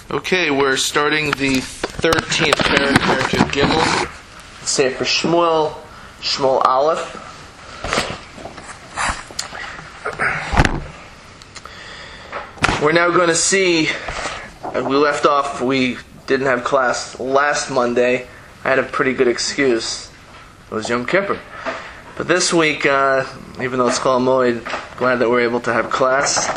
Okay, we're starting the 13th parak of Gimel. Sefer Shmuel, Shmuel Aleph. We're now going to see, we left off, we didn't have class last Monday. I had a pretty good excuse. It was Yom Kippur. But this week, even though it's Chol Hamoed, glad that we're able to have class.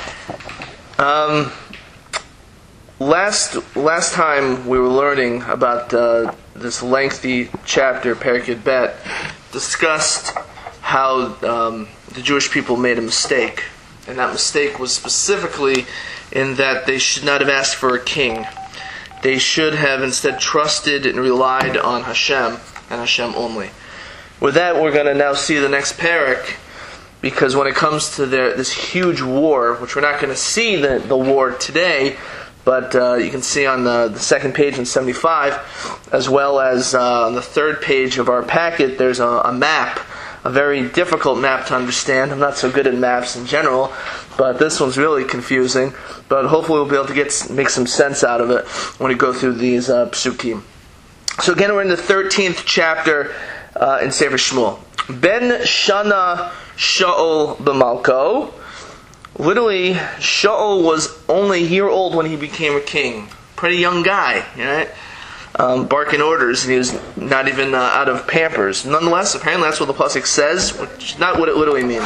Last time we were learning about this lengthy chapter, Perek Yud Bet, discussed how the Jewish people made a mistake. And that mistake was specifically in that they should not have asked for a king. They should have instead trusted and relied on Hashem, and Hashem only. With that, we're going to now see the next parak, because when it comes to this huge war, which we're not going to see the war today, but you can see on the second page in 75, as well as on the third page of our packet, there's a map, a very difficult map to understand. I'm not so good at maps in general, but this one's really confusing. But hopefully we'll be able to make some sense out of it when we go through these psukim. So again, we're in the 13th chapter in Sefer Shmuel. Ben Shana Shaul b'Malko. Literally, Shaul was only a year old when he became a king. Pretty young guy, right? Barking orders, and he was not even out of Pampers. Nonetheless, apparently that's what the pasuk says, which is not what it literally means.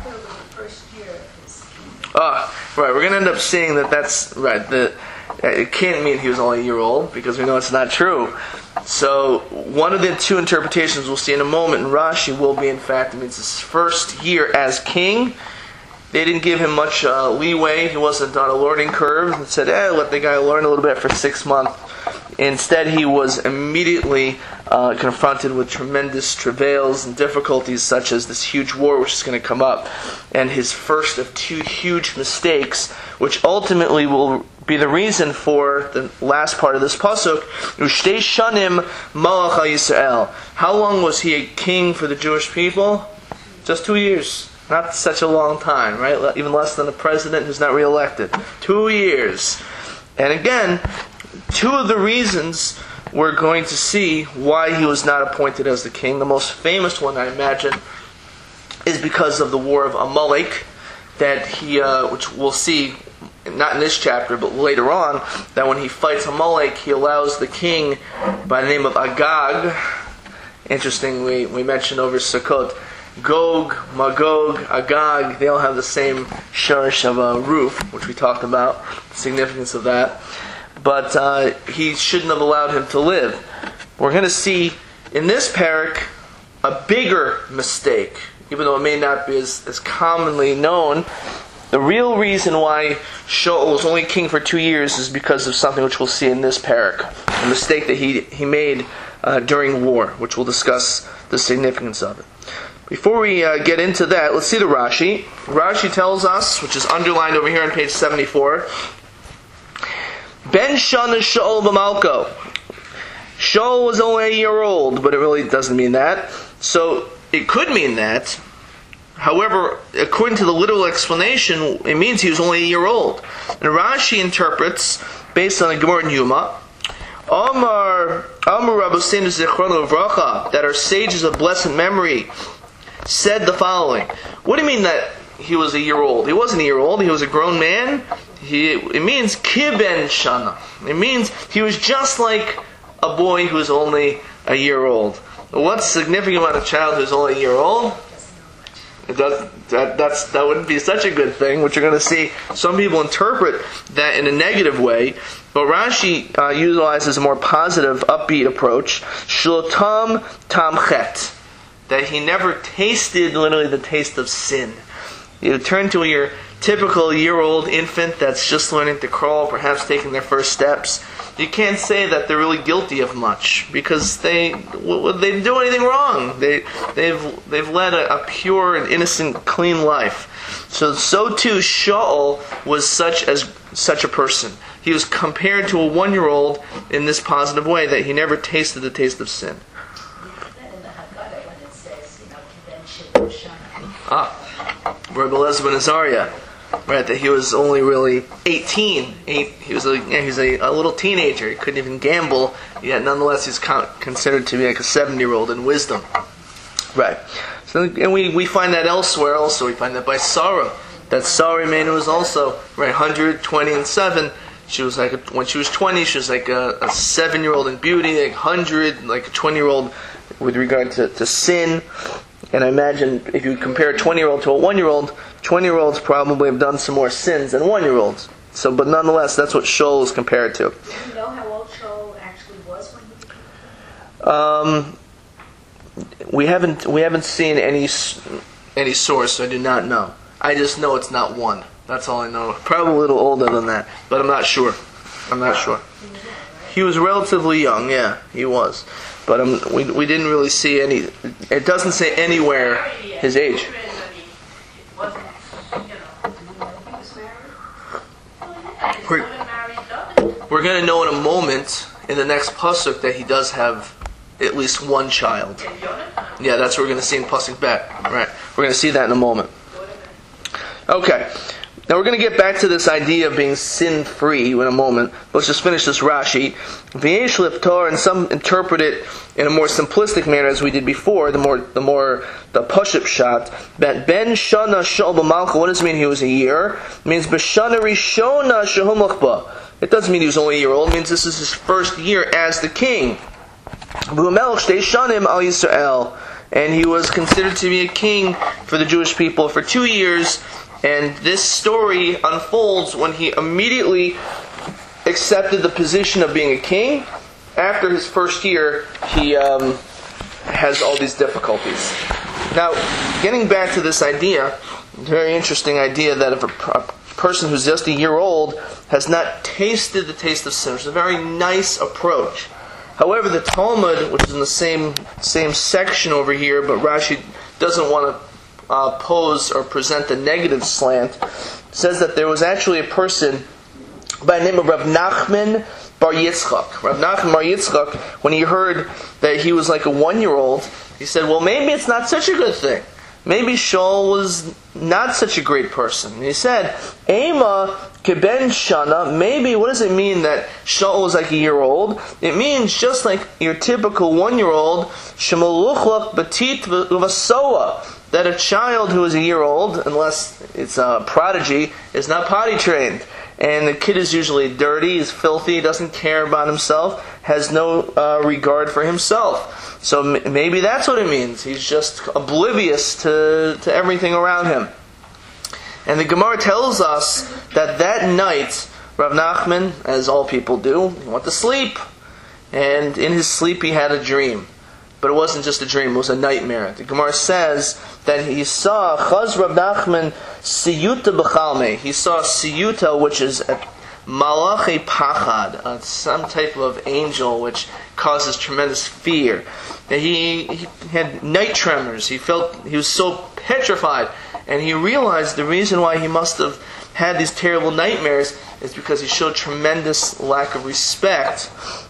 Right. We're going to end up seeing that's right. It can't mean he was only a year old, because we know it's not true. So one of the two interpretations we'll see in a moment in Rashi will be, in fact, it means his first year as king. They didn't give him much leeway. He wasn't on a learning curve and said, let the guy learn a little bit for 6 months. Instead, he was immediately confronted with tremendous travails and difficulties, such as this huge war which is going to come up, and his first of two huge mistakes, which ultimately will be the reason for the last part of this pasuk. Ushtei shanim malach Yisrael. How long was he a king for the Jewish people? Just 2 years. Not such a long time, right? Even less than a president who's not reelected. 2 years. And again, two of the reasons we're going to see why he was not appointed as the king. The most famous one, I imagine, is because of the war of Amalek, that he, which we'll see, not in this chapter, but later on, that when he fights Amalek, he allows the king by the name of Agag. Interestingly, we mentioned over Sukkot, Gog, Magog, Agag, they all have the same shurish of a roof, which we talked about, the significance of that. But he shouldn't have allowed him to live. We're going to see in this parak a bigger mistake, even though it may not be as commonly known. The real reason why Shaul was only king for 2 years is because of something which we'll see in this parak, a mistake that he made during war, which we'll discuss the significance of it. Before we get into that, let's see the Rashi. Rashi tells us, which is underlined over here on page 74, Ben Shana Shaul b'Malko. Shaul was only a year old, but it really doesn't mean that. So it could mean that. However, according to the literal explanation, it means he was only a year old. And Rashi interprets, based on the Gemara in Yuma, Amar Rabbeinu Zichrono Livracha, that our sages of blessed memory said the following. What do you mean that he was a year old? He wasn't a year old. He was a grown man. It means kiben shana. It means he was just like a boy who was only a year old. What's significant about a child who's only a year old? That wouldn't be such a good thing, which you're going to see. Some people interpret that in a negative way, but Rashi utilizes a more positive, upbeat approach. Shlotam tamchet. That he never tasted literally the taste of sin. You turn to your typical year-old infant that's just learning to crawl, perhaps taking their first steps. You can't say that they're really guilty of much, because they didn't do anything wrong. They've led a pure and innocent, clean life. So too Shaul was such a person. He was compared to a 1-year-old in this positive way, that he never tasted the taste of sin. Rabbi Elazar ben Azariah. right? That he was only really 18. He was a little teenager. He couldn't even gamble. Yet nonetheless, he's considered to be like a 7-year-old in wisdom, right? So, and we find that elsewhere. Also, we find that by Sarah. That Sarah Imenu was also right 120 and 7. She was like when she was 20, she was like a 7-year-old in beauty, like 100, like a 20-year-old with regard to sin. And I imagine if you compare a 20-year-old to a 1-year-old, 20-year-olds probably have done some more sins than 1-year-olds. So, but nonetheless, that's what Shaul is compared to. Do you know how old Shaul actually was when he became We haven't seen any source, so I do not know. I just know it's not 1. That's all I know. Probably a little older than that, but I'm not sure. He was relatively young, yeah, he was. But we didn't really see any. It doesn't say anywhere his age. We're going to know in a moment in the next pasuk that he does have at least one child. Yeah, that's what we're going to see in pasuk bet. Right, we're going to see that in a moment. Okay. Now we're going to get back to this idea of being sin-free in a moment. Let's just finish this Rashi. V'yesh liftar, and some interpret it in a more simplistic manner as we did before, the Pashup shot. That ben shana shal b'malcha, what does it mean he was a year? It means b'shana rishona shehu machba. It doesn't mean he was only a year old. It means this is his first year as the king. V'umelch shtei shanim al Yisrael. And he was considered to be a king for the Jewish people for 2 years. And this story unfolds when he immediately accepted the position of being a king. After his first year, he has all these difficulties. Now, getting back to this idea, very interesting idea that if a person who's just a year old has not tasted the taste of sin, which is a very nice approach. However, the Talmud, which is in the same section over here, but Rashi doesn't want to pose or present the negative slant, says that there was actually a person by the name of Rav Nachman Bar Yitzchak. Rav Nachman Bar Yitzchak, when he heard that he was like a 1-year-old, he said, well, maybe it's not such a good thing. Maybe Shaul was not such a great person. And he said, Ema keben shana, maybe, what does it mean that Shaul was like a year old? It means just like your typical 1-year-old, shemaluchlach batit uvasoa, that a child who is a year old, unless it's a prodigy, is not potty trained. And the kid is usually dirty, is filthy, doesn't care about himself, has no regard for himself. So maybe that's what it means. He's just oblivious to everything around him. And the Gemara tells us that night, Rav Nachman, as all people do, went to sleep. And in his sleep he had a dream. But it wasn't just a dream, it was a nightmare. The Gemara says that he saw Chaz Rav Nachman Siyuta B'chalme. He saw Siyuta, which is a Malachi Pachad, some type of angel which causes tremendous fear. He had night tremors. He was so petrified. And he realized the reason why he must have had these terrible nightmares is because he showed tremendous lack of respect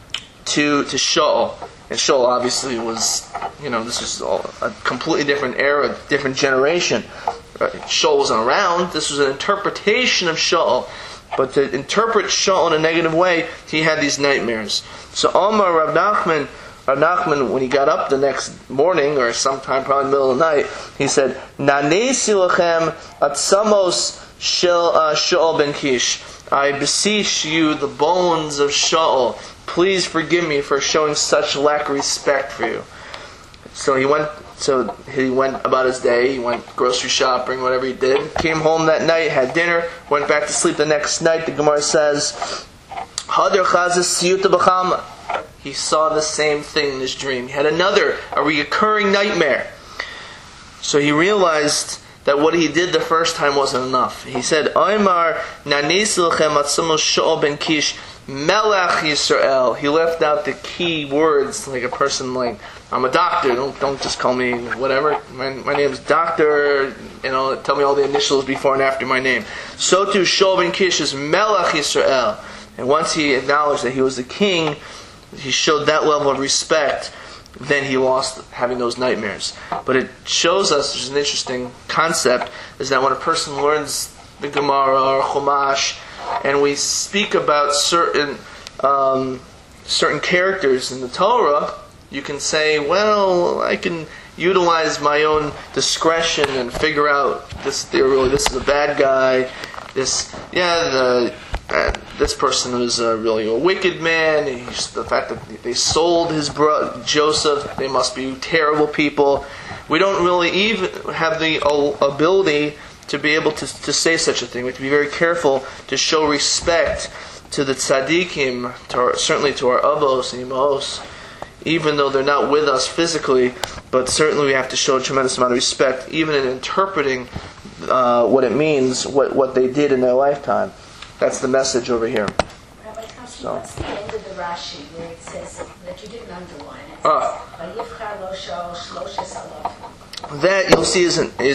to Shaul. And Shaul obviously was, this was a completely different era, different generation. Shaul wasn't around. This was an interpretation of Shaul. But to interpret Shaul in a negative way, he had these nightmares. So Omar Rav Nachman, when he got up the next morning, or sometime probably in the middle of the night, he said, Nanesi lachem atzamos Shaul ben Kish. I beseech you, the bones of Shaul, please forgive me for showing such lack of respect for you. So he went about his day. He went grocery shopping, whatever he did. Came home that night, had dinner, went back to sleep the next night. The Gemara says, Hadar chazes siyuta b'chalma. He saw the same thing in his dream. He had a recurring nightmare. So he realized that what he did the first time wasn't enough. He said, Oymar nanis lechem atzamos Shaul ben Kish Melech Yisrael. He left out the key words, like a person like, I'm a doctor, don't just call me whatever. My name is Doctor, tell me all the initials before and after my name. So too Shaul ben Kish is Melech Yisrael. And once he acknowledged that he was the king, he showed that level of respect, then he lost having those nightmares. But it shows us, which is an interesting concept, is that when a person learns the Gemara or Chumash, and we speak about certain characters in the Torah, you can say, well, I can utilize my own discretion and figure out this is a bad guy. This person is really a wicked man. The fact that they sold his brother Joseph, they must be terrible people. We don't really even have the ability to be able to say such a thing. We have to be very careful to show respect to the tzaddikim, certainly to our avos and imos, even though they're not with us physically, but certainly we have to show a tremendous amount of respect, even in interpreting what it means, what they did in their lifetime. That's the message over here. Rabbi Thompson, what's the end of the Rashi where it says that you didn't underline it? Vayivchar lo Shaul shloshes alot. That you'll see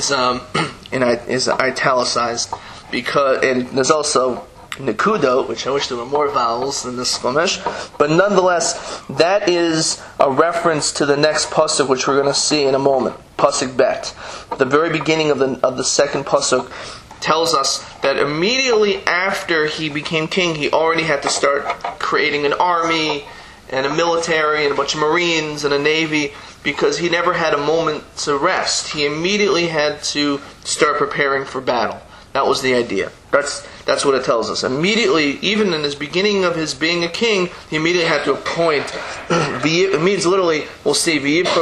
is italicized, because, and there's also Nekudo, which I wish there were more vowels than this Chumash, but nonetheless, that is a reference to the next pasuk, which we're going to see in a moment. Pasuk Bet, the very beginning of the second pasuk, tells us that immediately after he became king, he already had to start creating an army and a military and a bunch of marines and a navy, because he never had a moment to rest. He immediately had to start preparing for battle. That was the idea. That's what it tells us. Immediately, even in his beginning of his being a king, he immediately had to appoint. It means literally, we'll see,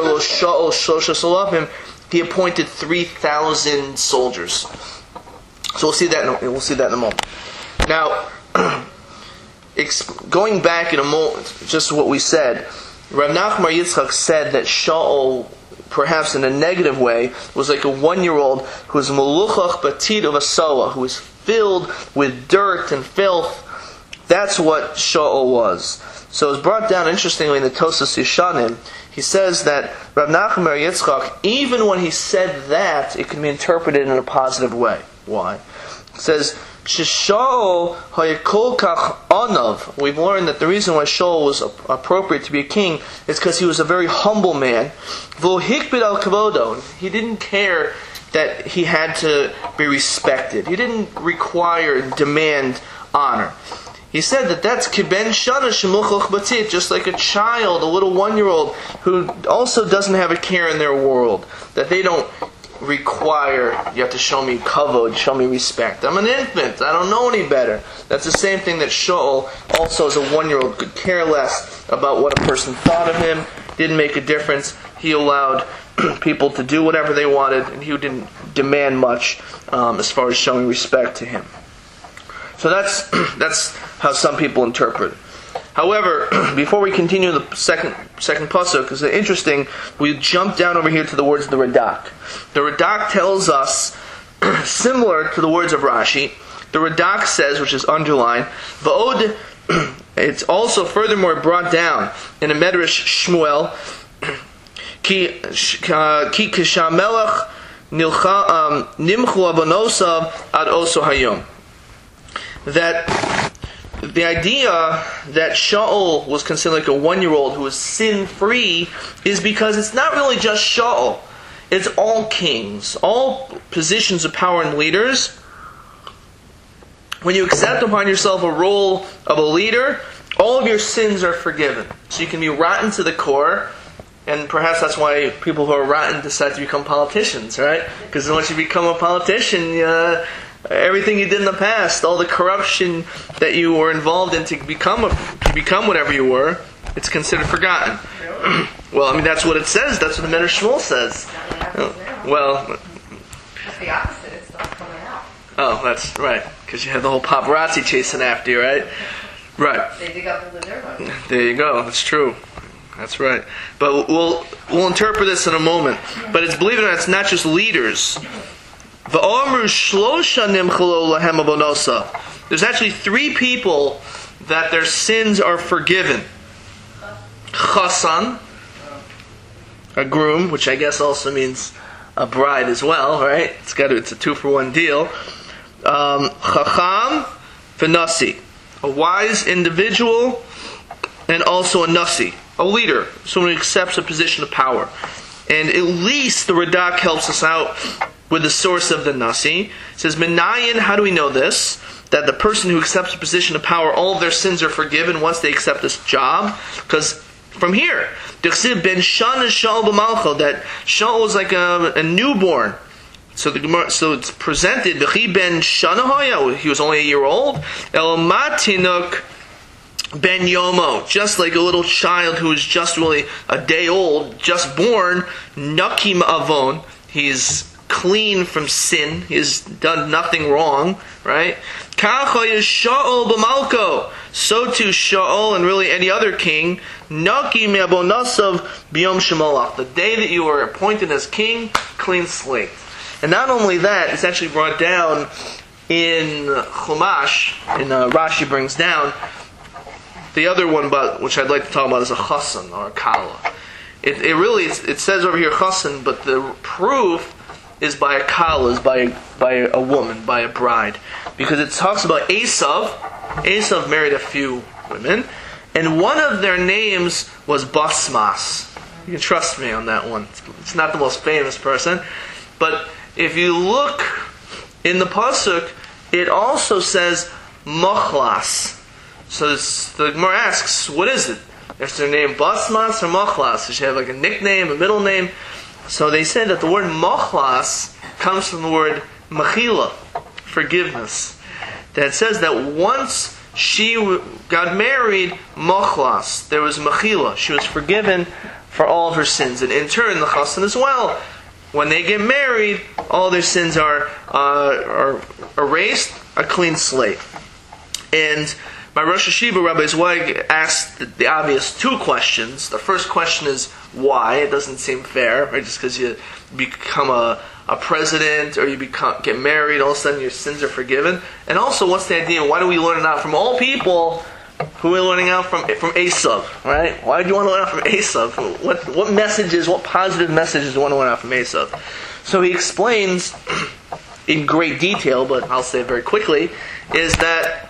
he appointed 3,000 soldiers. So we'll see that in a moment. Now, going back in a moment, just what we said, Rav Nachman Yitzchak said that Shaul, perhaps in a negative way, was like a 1-year-old who was meluchach batid of asawa, who was filled with dirt and filth. That's what Shaul was. So it's brought down, interestingly, in the Tosas Yeshanim. He says that Rav Nachman Yitzchak, even when he said that, it can be interpreted in a positive way. Why? It says, Shaul hayekol kach anav. We've learned that the reason why Shaul was appropriate to be a king is because he was a very humble man. V'lo hikbid al kavodo. He didn't care that he had to be respected. He didn't require and demand honor. He said that that's kiben shana shemuchach batit, just like a child, a little 1-year-old who also doesn't have a care in their world, that they don't require, you have to show me kavod, show me respect. I'm an infant, I don't know any better. That's the same thing that Shaul, also as a 1-year-old, could care less about what a person thought of him, didn't make a difference. He allowed people to do whatever they wanted, and he didn't demand much as far as showing respect to him. So that's how some people interpret it. However, before we continue the second pasuk, because it's interesting, we jump down over here to the words of the Radak. The Radak tells us, similar to the words of Rashi, the Radak says, which is underlined, Va'od, it's also furthermore brought down in a Medrash Shmuel, Ki kishamelach nimchu abonosav ad oso hayom. That the idea that Shaul was considered like a 1-year-old who was sin-free is because it's not really just Shaul. It's all kings, all positions of power and leaders. When you accept upon yourself a role of a leader, all of your sins are forgiven. So you can be rotten to the core, and perhaps that's why people who are rotten decide to become politicians, right? Because once you become a politician, everything you did in the past, all the corruption that you were involved in to become whatever you were, it's considered forgotten. Really? Well, I mean, that's what it says. That's what the Medrash Shmuel says. Well, it's the opposite. It's not coming out. Oh, that's right. Because you had the whole paparazzi chasing after you, right? Right. They dig up the dirt. There you go. That's true. That's right. But we'll interpret this in a moment. But it's believe it or not, it's not just leaders. There's actually 3 people that their sins are forgiven. Chasan, a groom, which I guess also means a bride as well, right? It's a 2-for-1 deal. Chacham, v'nasi, a wise individual, and also a nasi, a leader, someone who accepts a position of power. And at least the Radak helps us out with the source of the Nasi. It says, Minayin, how do we know this? That the person who accepts a position of power, all of their sins are forgiven once they accept this job? Because from here, D'chsiv ben Shana Shaul b'malcho, that Shaul was like a newborn. So it's presented, V'chi ben Shana hoya, he was only a year old. El matinuk ben yomo, just like a little child who is just really a day old, just born. Nakim avon, he's clean from sin. He's done nothing wrong, right? Kacha is Shaul b'malko. So too Shaul and really any other king. Naki me'abonasav b'yom shemolach. The day that you were appointed as king, clean slate. And not only that, it's actually brought down in Chumash, and Rashi brings down the other one, but which I'd like to talk about is a chassan or a kala. It says over here chassan, but the proof is by a kala, is by a woman, by a bride. Because it talks about Esav. Esav married a few women, and one of their names was Basmas. You can trust me on that one. It's not the most famous person. But if you look in the Pasuk, it also says Mochlas. So the Gemara asks, what is it? Is their name Basmas or Mochlas? Does she have like a nickname, a middle name? So they say that the word Mochlas comes from the word Mechila, forgiveness. That says that once she got married, Mochlas, there was Mechila. She was forgiven for all of her sins. And in turn, the Chassan as well, when they get married, all their sins are erased, a clean slate. And my Rosh Hashiva, Rabbi Zweig, asked the obvious two questions. The first question is why? It doesn't seem fair, right? Just because you become a president or you get married, all of a sudden your sins are forgiven. And also, what's the idea? Why do we learn it out from all people? Who are we learning out from Esav, right? Why do you want to learn out from Esav? What messages, what positive messages do you want to learn out from Esav? So he explains in great detail, but I'll say it very quickly, is that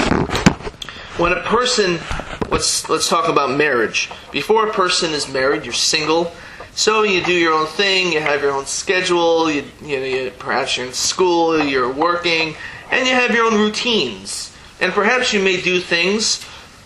when a person, let's talk about marriage. Before a person is married, you're single, so you do your own thing, you have your own schedule, you perhaps you're in school, you're working, and you have your own routines. And perhaps you may do things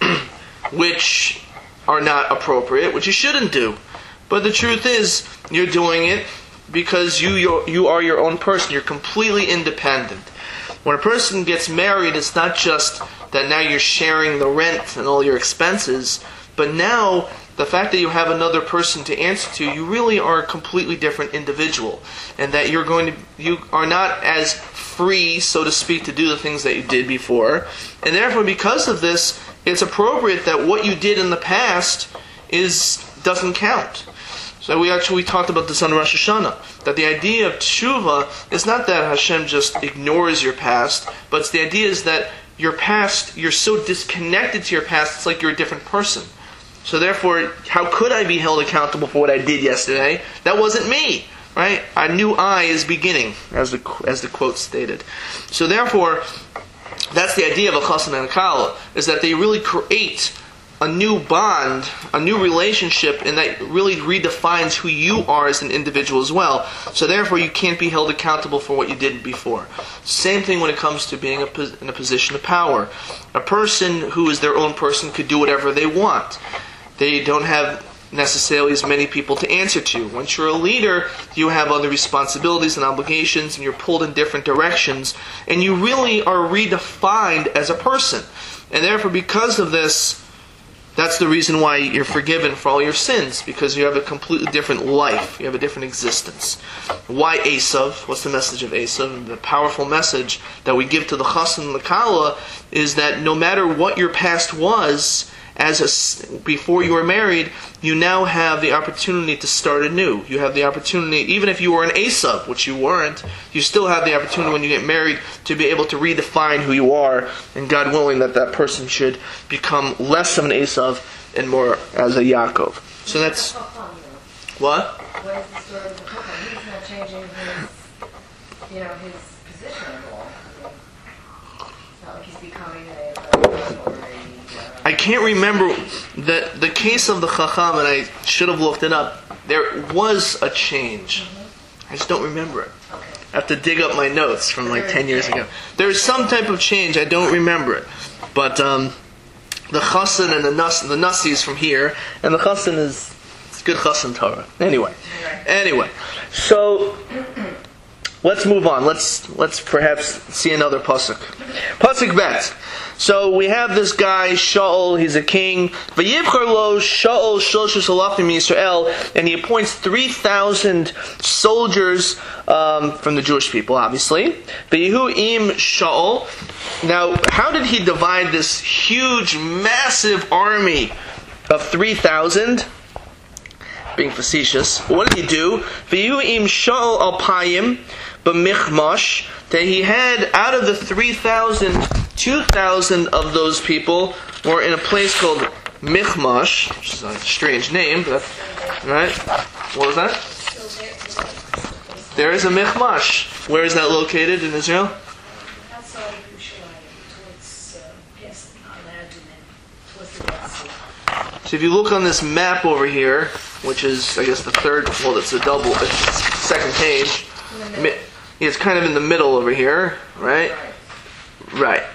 which are not appropriate, which you shouldn't do. But the truth is, you're doing it because you are your own person. You're completely independent. When a person gets married, it's not just that now you're sharing the rent and all your expenses, but now the fact that you have another person to answer to, you really are a completely different individual. And that you are not as free, so to speak, to do the things that you did before. And therefore, because of this, it's appropriate that what you did in the past doesn't count. So we talked about this on Rosh Hashanah, that the idea of tshuva is not that Hashem just ignores your past, but it's the idea is that your past, you're so disconnected to your past, it's like you're a different person. So therefore, how could I be held accountable for what I did yesterday? That wasn't me. Right? A new I is beginning, as the quote stated. So therefore, that's the idea of a chassan and a kala, is that they really create a new bond, a new relationship, and that really redefines who you are as an individual as well. So therefore, you can't be held accountable for what you did before. Same thing when it comes to being in a position of power. A person who is their own person could do whatever they want. They don't have necessarily as many people to answer to. Once you're a leader, you have other responsibilities and obligations, and you're pulled in different directions, and you really are redefined as a person. And therefore, because of this, that's the reason why you're forgiven for all your sins, because you have a completely different life, you have a different existence. Why Esav? What's the message of Esav? And the powerful message that we give to the chassan and the kala is that no matter what your past was, before you were married, you now have the opportunity to start anew. You have the opportunity, even if you were an Esav, which you weren't, you still have the opportunity when you get married to be able to redefine who you are, and God willing that person should become less of an Esav and more as a Yaakov. So that's... What? What is the story of the Chacham? He's not changing his position at all. It's not like he's becoming I can't remember the case of the Chacham, and I should have looked it up. There was a change. I just don't remember it. Okay. I have to dig up my notes from like 10 years ago. There's some type of change. I don't remember it. But the chassan and the nasi is from here. And the chassan it's good chassan Torah. Anyway. So let's move on. Let's perhaps see another pasuk. Pasuk bet. So we have this guy Shaul. He's a king. Vayivchar lo Shaul shloshus alafim Yisrael, and he appoints 3,000 soldiers from the Jewish people, obviously. Vayehu im Shaul. Now, how did he divide this huge, massive army of 3,000? Being facetious. What did he do? Vayehu im Shaul alpayim b'michmash. That he had, out of the 3,000, 2,000 of those people were in a place called Michmash, which is a strange name, but right? What was that? There is a Michmash. Where is that located in Israel? Outside of Yerushalayim, towards past Aladin and towards the Dead Sea. So if you look on this map over here, which is, I guess, the third, well, it's it's the second page. It's kind of in the middle over here, right? Right.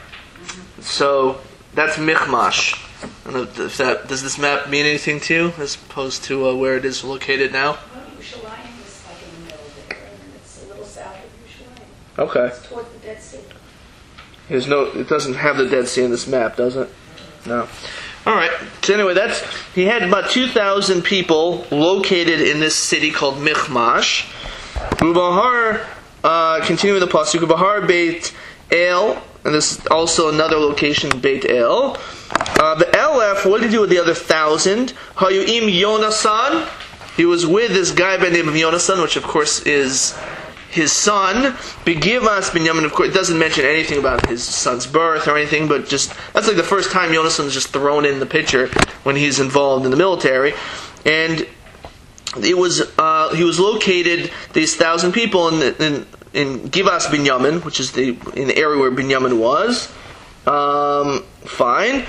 So that's Michmash. Does this map mean anything to you, as opposed to where it is located now? Well, Yerushalayim is like in the middle there, and it's a little south of Yerushalayim. Okay. It's towards the Dead Sea. It doesn't have the Dead Sea in this map, does it? No. All right. So anyway, he had about 2,000 people located in this city called Michmash. Ubahar, continuing the pasuk, Ubahar Beit El, and this is also another location, Beit El. The Elef, what did he do with the other 1,000? Hayuim Yonasan. He was with this guy by the name of Yonasan, which of course is his son. Begivas Binyamin, of course, it doesn't mention anything about his son's birth or anything, but just, that's like the first time Yonasan is just thrown in the picture when he's involved in the military. And he was located, these 1,000 people, in Givas Binyamin, which is in the area where Binyamin was. Fine.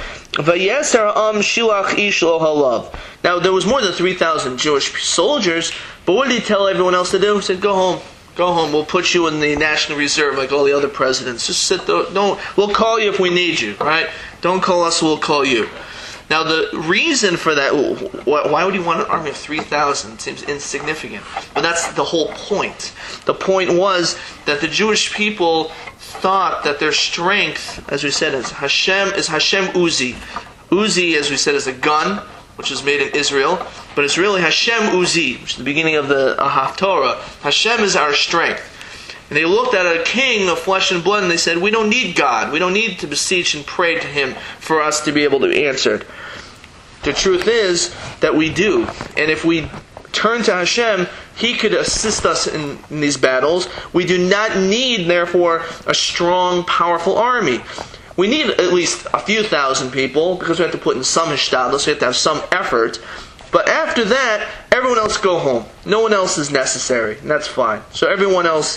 Now there was more than 3,000 Jewish soldiers, but what did he tell everyone else to do? He said, "Go home. Go home. We'll put you in the National Reserve like all the other presidents. Just sit there. We'll call you if we need you, right? Don't call us, we'll call you." Now the reason for that, why would he want an army of 3,000? It seems insignificant. But that's the whole point. The point was that the Jewish people thought that their strength, as we said, is Hashem Uzi. Uzi, as we said, is a gun, which is made in Israel. But it's really Hashem Uzi, which is the beginning of the Haftorah. Hashem is our strength. And they looked at a king of flesh and blood and they said, we don't need God. We don't need to beseech and pray to Him for us to be able to be answered. The truth is that we do. And if we turn to Hashem, He could assist us in these battles. We do not need, therefore, a strong, powerful army. We need at least a few thousand people, because we have to put in some hishtadlus, we have to have some effort. But after that, everyone else go home. No one else is necessary, and that's fine. So everyone else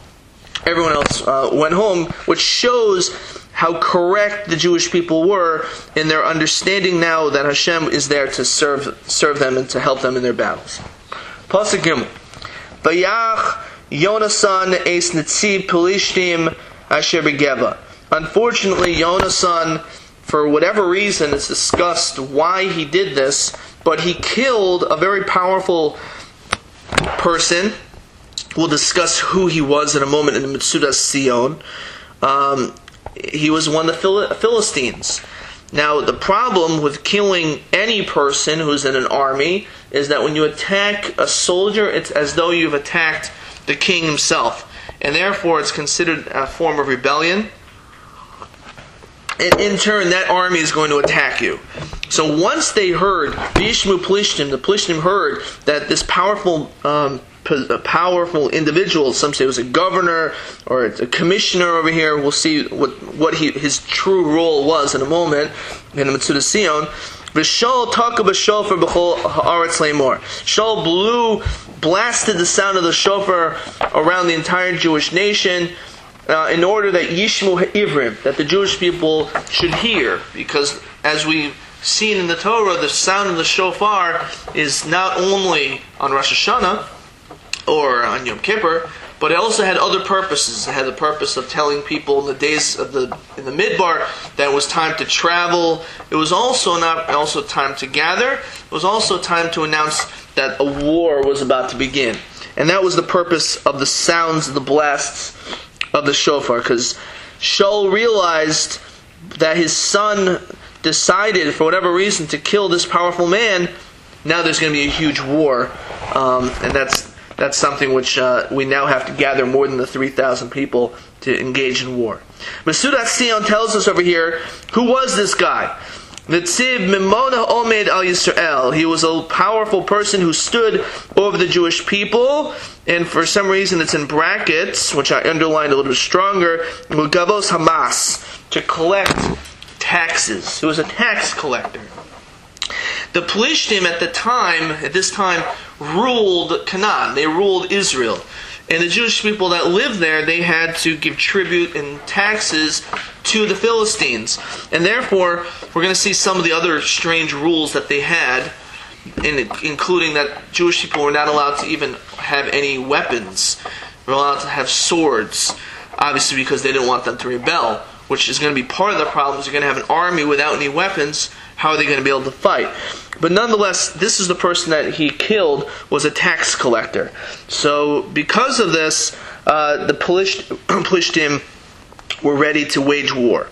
went home, which shows how correct the Jewish people were in their understanding now that Hashem is there to serve them and to help them in their battles. Pasuk Gimel. Vayach Yonasan es netzib Pelishtim asher begeva. Unfortunately, Yonasan, for whatever reason, it's discussed why he did this, but he killed a very powerful person. We'll discuss who he was in a moment in the Metzudas Sion. He was one of the Philistines. Now, the problem with killing any person who's in an army is that when you attack a soldier, it's as though you've attacked the king himself. And therefore, it's considered a form of rebellion. And in turn, that army is going to attack you. So once they heard, Vishmu Plishtim, the Plishtim heard that this powerful individual, some say it was a governor or a commissioner over here, we'll see what his true role was in a moment, in the Metzudas Sion. V'shol taka b'shofar b'chol ha'aretz le'mor. Shaul blasted the sound of the shofar around the entire Jewish nation, in order that Yishmu Ha'ivrim, that the Jewish people should hear. Because as we've seen in the Torah, the sound of the shofar is not only on Rosh Hashanah or on Yom Kippur, but it also had other purposes. It had the purpose of telling people in the days of in the Midbar that it was time to travel. It was also time to gather. It was also time to announce that a war was about to begin. And that was the purpose of the sounds of the blasts of the shofar, because Shaul realized that his son decided, for whatever reason, to kill this powerful man. Now there's going to be a huge war, and that's something which we now have to gather more than the 3,000 people to engage in war. Mesudat Sion tells us over here, who was this guy? Netziv Mimona Omed Al Yisrael. He was a powerful person who stood over the Jewish people, and for some reason it's in brackets, which I underlined a little bit stronger, Mugavos Hamas, to collect taxes. He was a tax collector. The Plishtim at this time, ruled Canaan. They ruled Israel. And the Jewish people that lived there, they had to give tribute and taxes to the Philistines. And therefore, we're going to see some of the other strange rules that they had, including that Jewish people were not allowed to even have any weapons. They were allowed to have swords, obviously because they didn't want them to rebel, which is going to be part of the problem. You're going to have an army without any weapons. How are they going to be able to fight? But nonetheless, this is the person that he killed, was a tax collector. So because of this, the Plishtim were ready to wage war.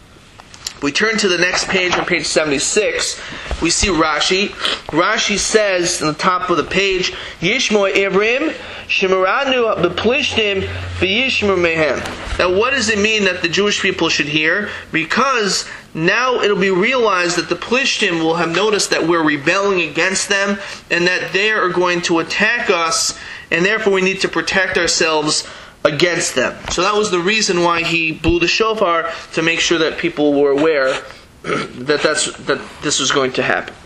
We turn to the next page, on page 76. We see Rashi. Rashi says on the top of the page, Yishmo Ivrim, Shemaranu Beplishtim, V'yishmer Mehem. Now what does it mean that the Jewish people should hear? Because now it'll be realized that the Plishtim will have noticed that we're rebelling against them, and that they are going to attack us, and therefore we need to protect ourselves against them. So that was the reason why he blew the shofar, to make sure that people were aware that this was going to happen.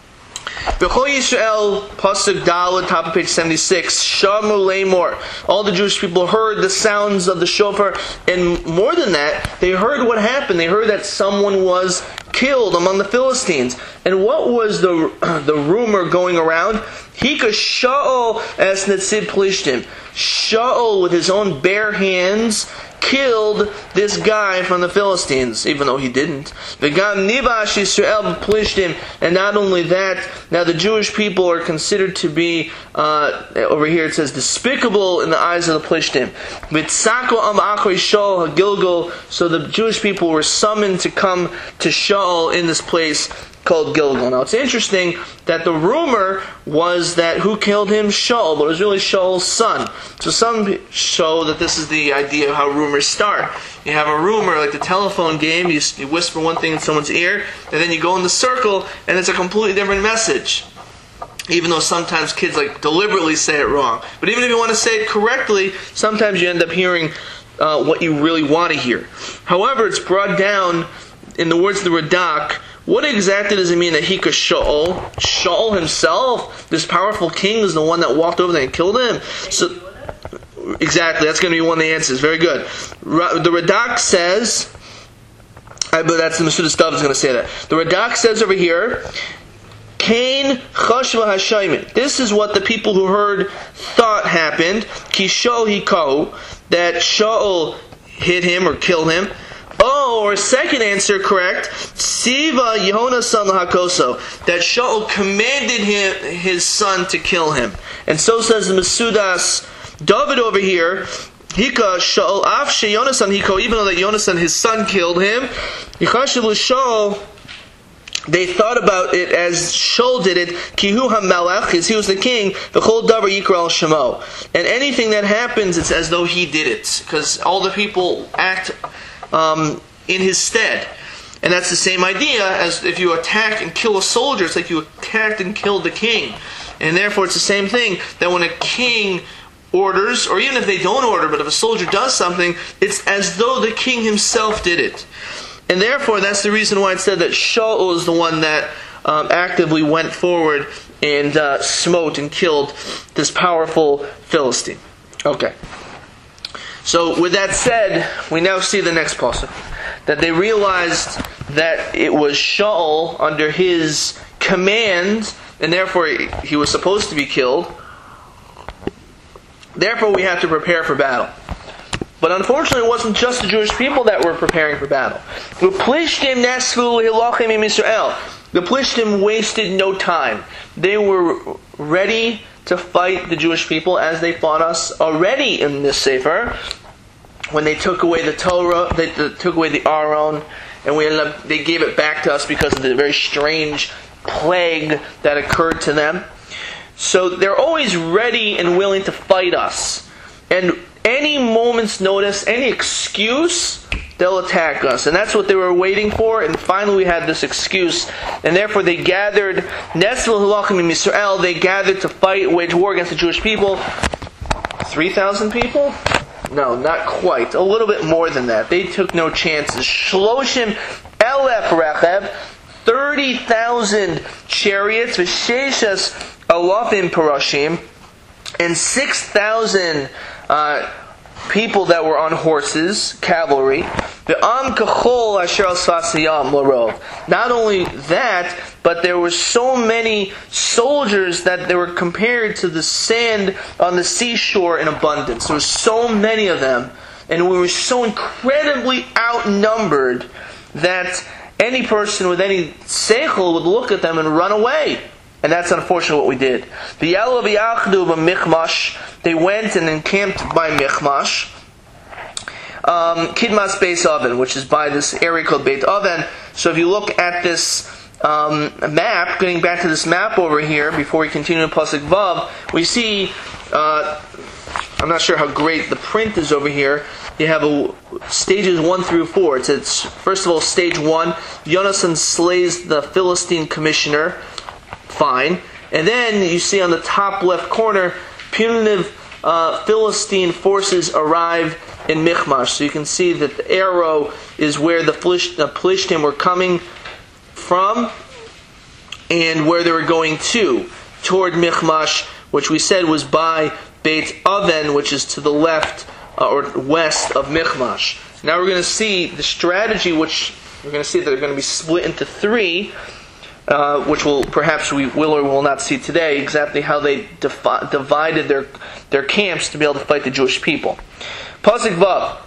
B'chol Yisrael, Pasuk Daled, top of page 76, Shamu Lamor. All the Jewish people heard the sounds of the shofar, and more than that, they heard what happened. They heard that someone was killed among the Philistines. And what was the rumor going around? Hika Shaul as Netziv Plishtim. Shaul, with his own bare hands, killed this guy from the Philistines, even though he didn't. V'gam nivash Yisrael Plishtim. And not only that, now the Jewish people are considered to be, over here it says, despicable in the eyes of the Plishtim. V'tzako am achri Shaul HaGilgal. So the Jewish people were summoned to come to Shaul in this place called Gilgal. Now it's interesting that the rumor was that who killed him? Shaul, but it was really Shaul's son. So some show that this is the idea of how rumors start. You have a rumor, like the telephone game, you whisper one thing in someone's ear, and then you go in the circle, and it's a completely different message. Even though sometimes kids deliberately say it wrong. But even if you want to say it correctly, sometimes you end up hearing what you really want to hear. However, it's brought down in the words of the Radak. What exactly does it mean that Hika Shaul? Shaul himself, this powerful king, is the one that walked over there and killed him. So, exactly, that's going to be one of the answers. Very good. The Radak says, but that's the Mesudat Stav is going to say that. The Radak says over here, Kain Chashva Hashaymin. This is what the people who heard thought happened. Ki Shaul Hikahu, that Shaul hit him or killed him. Oh, or second answer correct, Siva Yehonasan Lahakoso, that Shaul commanded his son to kill him. And so says the Mesudas David over here, Hika Shaul Af She Yonasan Hiko, even though that Yonasan, his son, killed him, Yichashiv Shaul, they thought about it as Shaul did it, Kihu HaMelech, because he was the king, the Chol Davar Yikra Shemo. And anything that happens, it's as though he did it, because all the people act in his stead. And that's the same idea as if you attack and kill a soldier. It's like you attacked and killed the king. And therefore it's the same thing, that when a king orders, or even if they don't order, but if a soldier does something, it's as though the king himself did it. And therefore that's the reason why it said that Shaul is the one that actively went forward and smote and killed this powerful Philistine. Okay. So with that said, we now see the next pasuk, that they realized that it was Shaul under his command, and therefore he was supposed to be killed. Therefore, we have to prepare for battle. But unfortunately, it wasn't just the Jewish people that were preparing for battle. The Plishtim wasted no time. They were ready to fight the Jewish people as they fought us already in this Sefer. When they took away the Torah, they took away the Aron, and they gave it back to us because of the very strange plague that occurred to them. So they're always ready and willing to fight us. And any moment's notice, any excuse, they'll attack us. And that's what they were waiting for. And finally we had this excuse. And therefore they gathered, they gathered to fight, wage war against the Jewish people. 3,000 people? No, not quite. A little bit more than that. They took no chances. Shloshim elef rechev, 30,000 chariots, v'sheshas alafim parashim, and 6,000 people that were on horses, cavalry. The am kachol asher al sfasiyam larov. Not only that, but there were so many soldiers that they were compared to the sand on the seashore in abundance. There were so many of them, and we were so incredibly outnumbered that any person with any seichel would look at them and run away. And that's unfortunately what we did. They went and encamped by Michmash, Kidmas Beis Aven, which is by this area called Beit Aven. So if you look at this map, getting back to this map over here, before we continue in Pasuk Vav, we see, I'm not sure how great the print is over here. You have stages 1 through 4. It's first of all, stage 1, Yonasan slays the Philistine commissioner. Fine. And then you see on the top left corner, punitive Philistine forces arrive in Michmash. So you can see that the arrow is where the Plishtim were coming from and where they were going toward Michmash, which we said was by Beit Aven, which is to the left or west of Michmash. Now we're going to see the strategy, which we're going to see that they're going to be split into 3. Which perhaps we will or will not see today, exactly how they divided their camps to be able to fight the Jewish people. Pasuk Vav.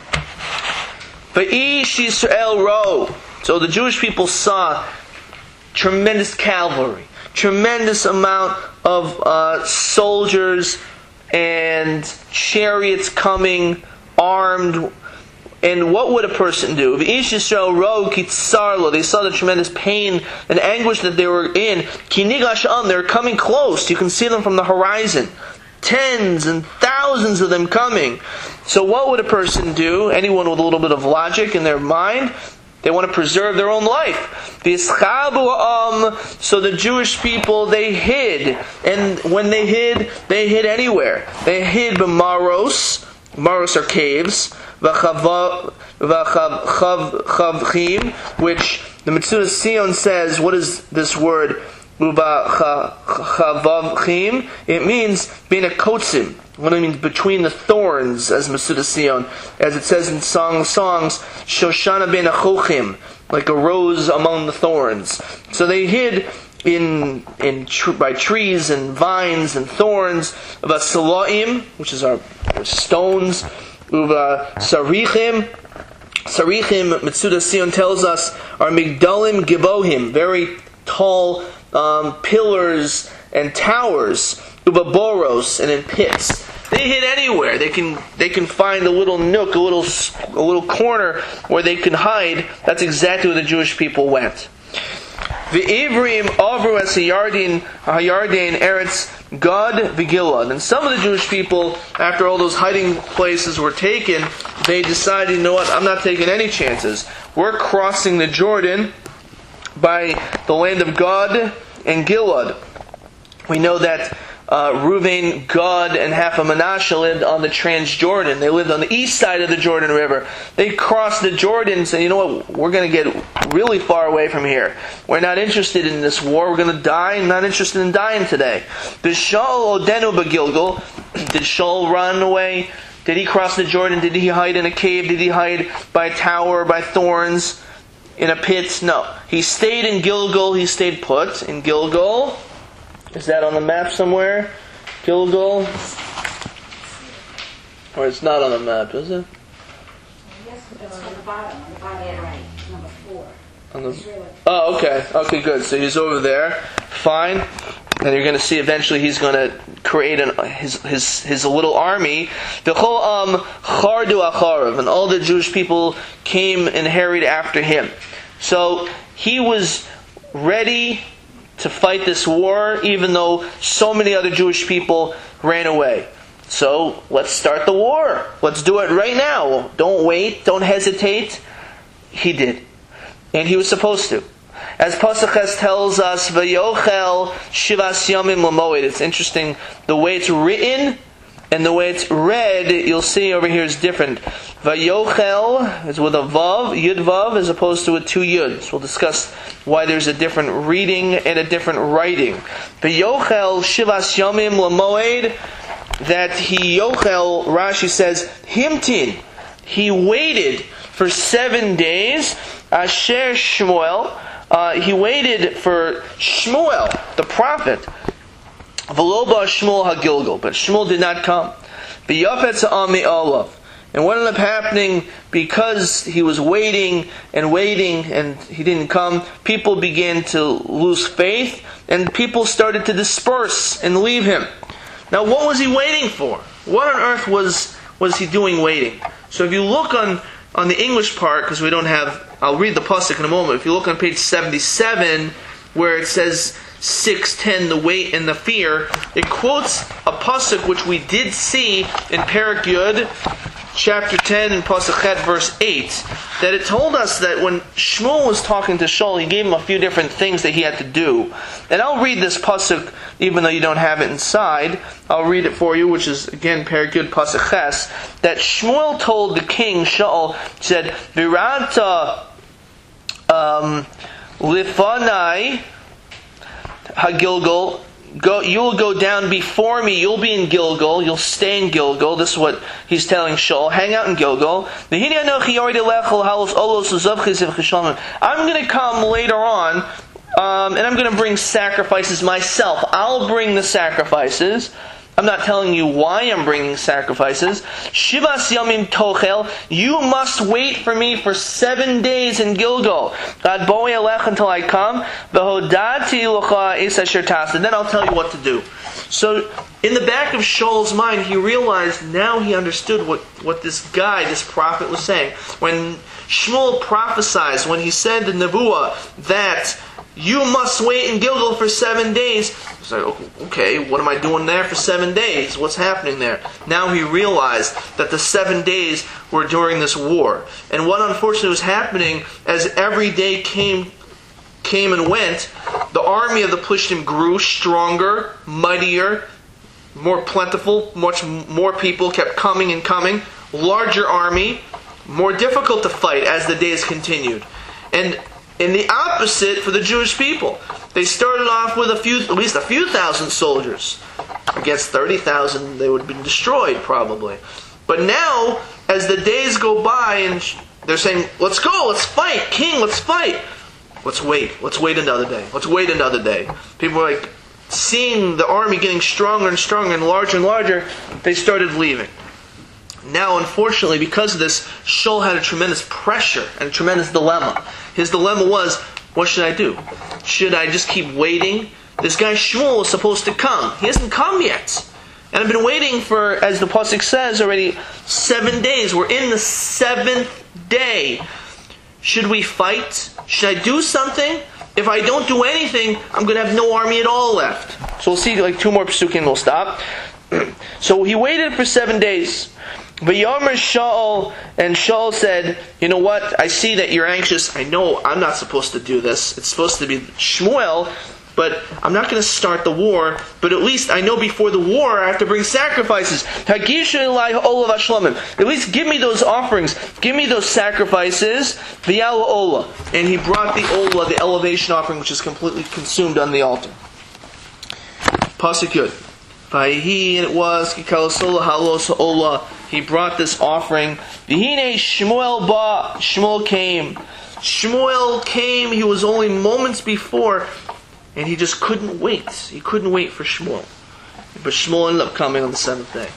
V'ish Yisrael ro. So the Jewish people saw tremendous cavalry, tremendous amount of soldiers and chariots coming, armed. And what would a person do? V'ish Yisrael ro kitzarlo. They saw the tremendous pain and anguish that they were in. Ki nigash am. They're coming close. You can see them from the horizon. Tens and thousands of them coming. So what would a person do? Anyone with a little bit of logic in their mind? They want to preserve their own life. So the Jewish people, they hid. And when they hid anywhere. They hid b'maros. Maros are caves. V'chavchim, which the Metzudas Sion says, what is this word? Chavavchim. It means being a kotzim. What it means between the thorns, as Metzudas Sion, as it says in Song of Songs, Shoshana ben achochim, like a rose among the thorns. So they hid by trees and vines and thorns. V'salaim, which is our stones. Uva Sarichim. Sarichim, Metzudas Sion tells us, are Migdalim Gibohim, very tall pillars and towers. Uva Boros, and in pits. They hid anywhere. They can find a little nook, a little corner where they can hide. That's exactly where the Jewish people went. The Ivrim Avru as Hayarden Eretz Gad V'Gilad. And some of the Jewish people, after all those hiding places were taken, they decided, you know what, I'm not taking any chances. We're crossing the Jordan by the land of Gad and Gilad. We know that Reuven, Gad, and half of Manasseh lived on the Transjordan. They lived on the east side of the Jordan River. They crossed the Jordan and said, you know what, we're going to get really far away from here. We're not interested in this war. We're going to die. I'm not interested in dying today. Did Shaul Odenu B'Gilgal? Did Shaul run away? Did he cross the Jordan? Did he hide in a cave? Did he hide by a tower, by thorns, in a pit? No. He stayed in Gilgal. He stayed put in Gilgal. Is that on the map somewhere? Gilgal. Or it's not on the map, is it? Yes, it's on the bottom, right, number 4. Oh, okay. Okay, good. So he's over there. Fine. And you're going to see eventually he's going to create his little army. And all the Jewish people came and harried after him. So he was ready to fight this war, even though so many other Jewish people ran away. So let's start the war. Let's do it right now. Don't wait. Don't hesitate. He did. And he was supposed to. As Pasuk tells us, Vayochel Shivas Yamim Lamoed. It's interesting, the way it's written and the way it's read, you'll see over here is different. Vayochel is with a Vav, Yud Vav, as opposed to a 2 Yuds. We'll discuss why there's a different reading and a different writing. Vayochel Shivas Yamim Lamoed, that he Yochel, Rashi says, Himtin. He waited for 7 days. Asher Shmuel, he waited for Shmuel, the prophet. Veloba Shmuel HaGilgal, but Shmuel did not come. V'yafetz Ami Olav. And what ended up happening, because he was waiting and he didn't come, people began to lose faith, and people started to disperse and leave him. Now what was he waiting for? What on earth was he doing waiting? So if you look on the English part, because we don't have, I'll read the pasuk in a moment. If you look on page 77, where it says 6:10, the wait and the fear, it quotes a pasuk which we did see in Perek Yud, chapter 10, and pasuk Chet, verse 8, that it told us that when Shmuel was talking to Shaul, he gave him a few different things that he had to do. And I'll read this pasuk, even though you don't have it inside. I'll read it for you, which is, again, Perek Yud, pasuk Ches, that Shmuel told the king, Shaul, said, Virata Lifanai HaGilgal, you'll go down before me, you'll be in Gilgal, you'll stay in Gilgal. This is what he's telling Shaul. Hang out in Gilgal. I'm going to come later on, and I'm going to bring sacrifices myself. I'll bring the sacrifices. I'm not telling you why I'm bringing sacrifices. Shivas Yamim Tochel, you must wait for me for 7 days in Gilgal. Ad Boi Elech, until I come. V'hodati Locha Es Asher Tas. And then I'll tell you what to do. So, in the back of Shaul's mind, he realized, now he understood what this guy, this prophet, was saying. When Shmuel prophesied, when he said the Nebuah that you must wait in Gilgal for 7 days. He's like, okay, what am I doing there for 7 days? What's happening there? Now he realized that the 7 days were during this war. And what unfortunately was happening, as every day came and went, the army of the Plishtim grew stronger, mightier, more plentiful, much more people kept coming and coming, larger army, more difficult to fight as the days continued. And in the opposite for the Jewish people. They started off with at least a few thousand soldiers. Against 30,000, they would have been destroyed probably. But now, as the days go by and they're saying, let's go, let's fight, king, let's fight. Let's wait another day. Let's wait another day. People are like, seeing the army getting stronger and stronger and larger, they started leaving. Now, unfortunately, because of this, Shaul had a tremendous pressure and a tremendous dilemma. His dilemma was, what should I do? Should I just keep waiting? This guy Shmuel is supposed to come. He hasn't come yet. And I've been waiting for, as the pasuk says already, 7 days. We're in the 7th day. Should we fight? Should I do something? If I don't do anything, I'm going to have no army at all left. So we'll see like 2 more psukim and we'll stop. So he waited for 7 days. V'yomer Shaul, and Shaul said, you know what, I see that you're anxious. I know I'm not supposed to do this. It's supposed to be Shmuel, but I'm not going to start the war. But at least I know before the war I have to bring sacrifices. At least give me those offerings. Give me those sacrifices. V'yal ola. And he brought the ola, the elevation offering, which is completely consumed on the altar. Pasuk Yud. Vayhi, and it was, Kikalasola halos ola. He brought this offering. V'hine Shmuel ba. Shmuel came. Shmuel came. He was only moments before, and he just couldn't wait. He couldn't wait for Shmuel. But Shmuel ended up coming on the 7th day.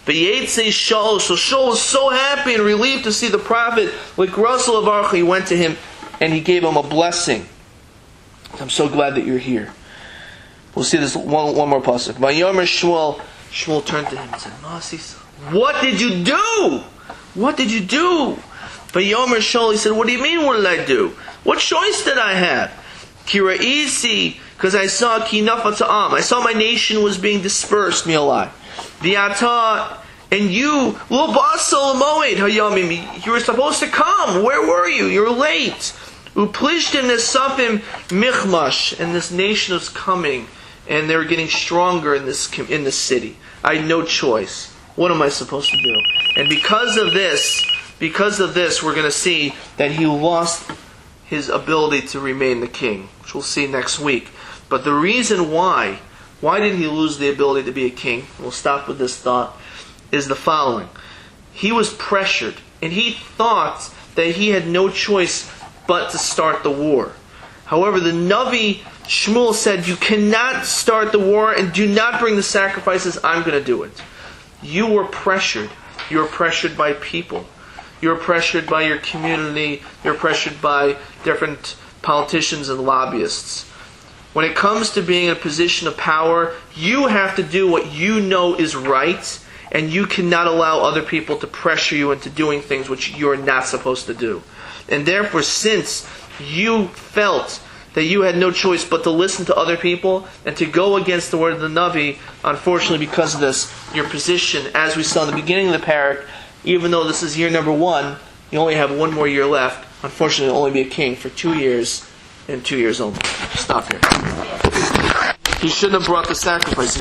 But Yetze Shaul, so Shaul was so happy and relieved to see the prophet. Like Russell of Archa, he went to him and he gave him a blessing. I'm so glad that you're here. We'll see this one more pasuk. Vayomer Shmuel, Shmuel turned to him and said, Masis, what did you do? What did you do? Vayomer Shaul, he said, what do you mean, what did I do? What choice did I have? Kira'isi, because I saw Kinafat Ta'am. I saw my nation was being dispersed, Mi'alai. V'ata, and you, Lo Basal Moed Hayamim, you were supposed to come. Where were you? You're late. Uplishtim Nesafim Michmash, and this nation was coming, and they were getting stronger in this city. I had no choice. What am I supposed to do? And because of this, we're going to see that he lost his ability to remain the king, which we'll see next week. But the reason why did he lose the ability to be a king? We'll stop with this thought, is the following. He was pressured, and he thought that he had no choice but to start the war. However, the Navi Shmuel said, you cannot start the war and do not bring the sacrifices, I'm going to do it. You were pressured. You were pressured by people. You were pressured by your community. You were pressured by different politicians and lobbyists. When it comes to being in a position of power, you have to do what you know is right, and you cannot allow other people to pressure you into doing things which you're not supposed to do. And therefore, since you felt that you had no choice but to listen to other people and to go against the word of the Navi, unfortunately because of this, your position, as we saw in the beginning of the parak, even though this is year number 1, you only have 1 more year left. Unfortunately, you'll only be a king for 2 years and 2 years only. Stop here. He shouldn't have brought the sacrifice.